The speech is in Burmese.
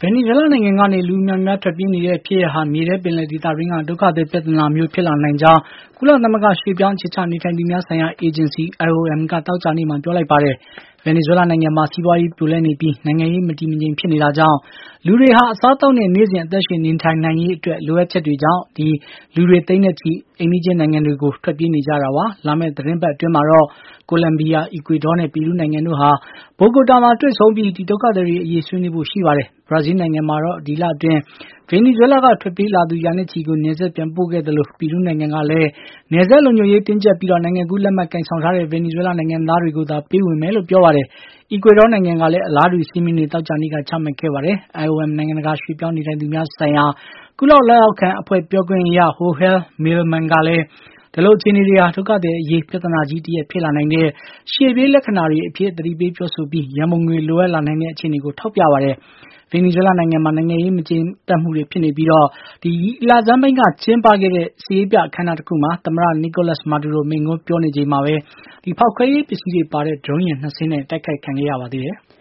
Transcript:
ဗင်နီဇွဲလားနိုင်ငံကနေလူများများထွက်ပြေးနေတဲ့ဖြစ်ရပ်ဟာမြေထဲပင်လယ်ဒေသတွင်းကဒုက္ခသည်ပြဿနာမျိုးဖြစ်လာနိုင်ကြောင်းကုလသမဂ္ဂရွှေ့ပြောင်းအခြေချနေထိုင်သူများဆိုင်ရာအေဂျင်စီ IOM ကသောကြာနေ့မှာပြောလိုက်ပါတယ်။ဗင်နီဇွဲလားနိုင်ငံမှာစီးပွားရေးပြိုလဲနေပြီးနိုင်ငံရေးမတည်မငြိမ်ဖြစ်နေတာကြောင့်လူတွေဟာအစားအသောက်နဲ့နေ့စဉ်အသက်ရှင်နေထိုင်နိုင်ရေးအတွက်လိုအပ်ချက်တွေကြောင့်လူတွေသိန်းနဲ့ချီအိမ်နီးချင်းနိုင်ငံတွေကိုထွက်ပြေးနေကြတာပါ။လာမယ့်သတင်းပတ်အတွင်းမှာတော့ကိုလံဘီယာ၊အီကွေဒေါနဲ့ပီရူးနိုင်ငံတို့ဟာဘိုဂိုတာမှာတွေ့ဆုံပြီးဒီဒုက္ခသည်တွေအရေးဆွေးနွေးဖို့ရှိပါတယ်။ဘရာဇီးနိုင်ငံမှာတော့ဒီလအတွင်းဗင်နီဇွဲလားကထွက်ပြေးလာသူရာနဲ့ချီကိုနယ်စပ်ပြန်ပို့ခဲ့သလိုပီရူးနိုင်ငံကလည်းနယ်စပ်လုံခြုံရေးတင်းကျပ်ပြီးနိုင်ငံကူးလက်မှတ်ကိုင်ဆောင်ထားတဲ့ဗင်နီဇွဲလားနိုင်ငံသားတွေကိုသာပေးဝင်မယ်လို့ပြောပါတယ်။အီကွေဒေါနိုင်ငံကလည်းအလားတူစည်းမျဉ်းတွေသောကြာနေ့ကချမှတ်ခဲ့ပါတယ်။ IOM နိုင်ငံတကာရွှေ့ပြောင်းနေထိုင်သူများဆိုင်ရာကုလလက်အောက်ခံအဖွဲ့ပြောခွင့်ရ Joel Millman ကလည်းဒီလိုအခြေအနေတွေဟာဒုက္ခသည်အရေးပြဿနာကြီးတရပ်ဖြစ်လာနိုင်တဲ့ရှေ့ပြေးလက္ခဏာတွေအဖြစ်သတိပေးပြောဆိုပြီးရန်ပုံငွေလိုအပ်လာနိုင်တဲ့အခြေအနေကိုထောက်ပြပါတယ်။ဗင်နီဇွဲလားနိုင်ငံမှာနိုင်ငံရေးမကျေနပ်မှုတွေဖြစ်နေပြီးလဆန်းပိုင်းကကျင်းပခဲ့တဲ့စစ်ရေးပြအခမ်းအနားတခုမှာသမ္မတ Nicolas Maduro မိန့်ခွန်းပြောနေချိန်မှာပဲဖောက်ခွဲရေးပစ္စည်းတွေပါတဲ့ဒရုန်းယာဉ် 2 စင်းနဲ့တိုက်ခိုက်ခံခဲ့ရပါသေးတယ်။